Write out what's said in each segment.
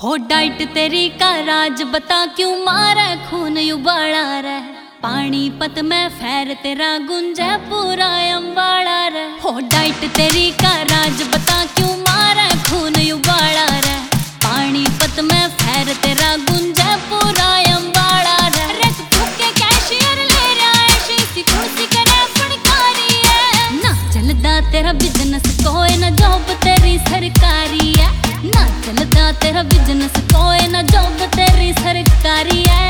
हो डाइट तेरी का राज बता क्यों मारे खून उबाला रे। पानीपत में फैर तेरा गुंजे पूरा अम्बाड़ा रे। हो डाइट तेरी का राज बता क्यों मारे खून उबाला रे। पानीपत में फैर तेरा गुंजे पूरा अम्बाड़ा रे। रख फूके कैशियर ले रहा है शीशी कुर्सी करे फड़कारी है। ना चलदा तेरा बिजनेस कोई ना जॉब तेरी सरकारी है। ना चलदा तेरा बिजनेस कोई ना जॉब तेरी सरकारी है।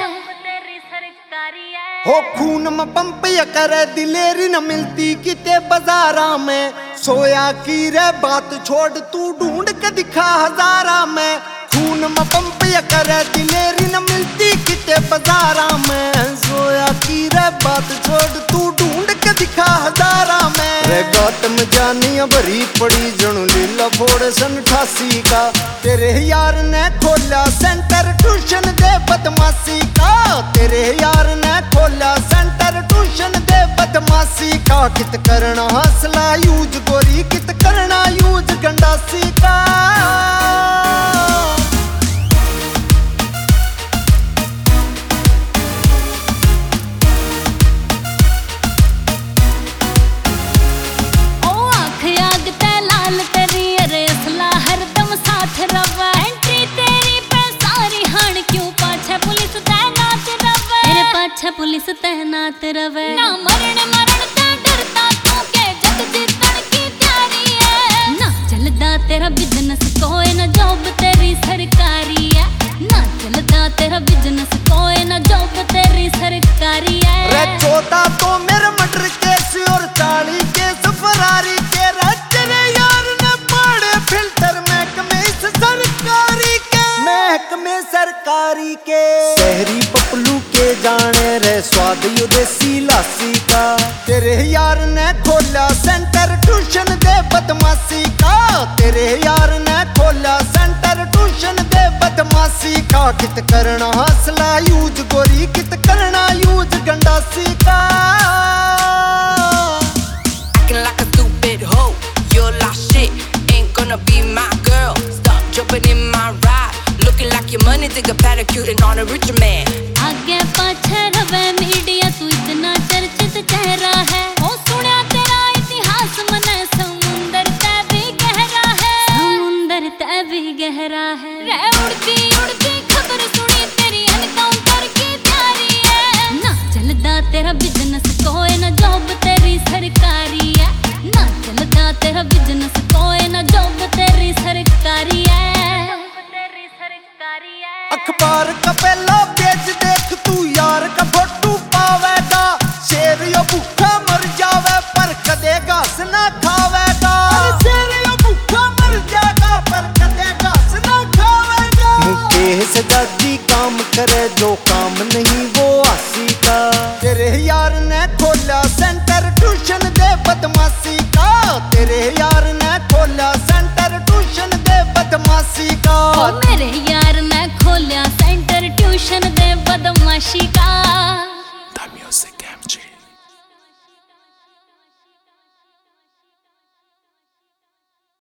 हो खून में पंप या करे दिलेरी न मिलती किते बाजारा में। सोया की रे बात छोड़ तू ढूंढ के दिखा हजारा में। खून में पंप या करे दिलेरी न मिलती किते बाजारा में। सोया की रे बात छोड़ तू ढूंढ के दिखा हजारा में। रे गौतम जानिया भरी पड़ी जणु लीला फोड़ सन 88 का। तेरे यार ने खोला सेंटर ट्यूशन दे बदमाशी का। तेरे यार ने खोला सेंटर ट्यूशन दे बदमाशी का। कित करना हौसला यूज गोरी कित करना यूज गंडासी का। पुलिस तैनात रवे ना मरण मरण ते डरता तू के जग जीतन की तैयारी है। ना चलदा तेरा बिजनेस कोई ना जॉब तेरी सरकारी है। ना चलदा तेरा बिजनेस कोई ना जॉब तेरी सरकारी है। रे 14 तो मेरे मर्डर केस और 40 केस फरारी के। तेरे यार ने पाड़े फिल्टर महकमे इस सरकारी के। महकमे सरकारी के शहरी पपलू के जाने रे स्वाद यो देसी लासी का। तेरे यार ने खोला सेंटर ट्यूशन दे बदमाशी का। तेरे यार ने खोला सेंटर ट्यूशन दे बदमाशी का। कित करना हौसला यूज गोरी कित करना यूज गंडासी का। Acting like a stupid hoe, you're lost shit, ain't gonna be my girl. Stop jumping in my ride, looking like your money, take a pedicure on a richer man. आगे पाछे रवे media तू इतना चर्चित चेहरा है। ओ सुना तेरा इतिहास मने समुंदर ते भी गहरा है। समुंदर ते भी गहरा है। रे उड़ती उड़ती खबर सुनी तेरी एनकाउंटर की तैयारी है। ना चलदा तेरा बिजनेस कोई ना जॉब तेरी सरकारी है। ना चलदा तेरा बिजनेस कोई ना जॉब तेरी सरकारी है। अखबार का पहला पेज देख तू यार का फोटो पावेगा। शेर यो भूखा मर जावे पर कदे घास ना खावेगा। शेर यो भूखा मर जाएगा पर कदे घास ना खावेगा। मुकेश दादी काम करे जो काम नहीं वो आसी का। तेरे यार ने खोला सेंटर ट्यूशन दे बदमाशी का। तेरे यार ने खोला सेंटर ट्यूशन दे बदमाशी का। मेरे यार ने खोला सेंटर ट्यूशन दे बदमाशी का।